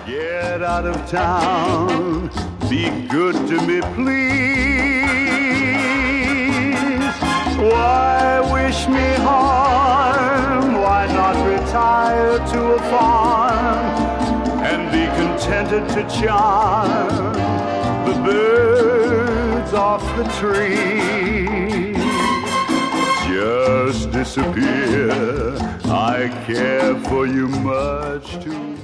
Get out of town, be good to me, please. Why wish me harm? Why not retire to a farm and be contented to charm the birds off the tree? Just disappear, I care for you much too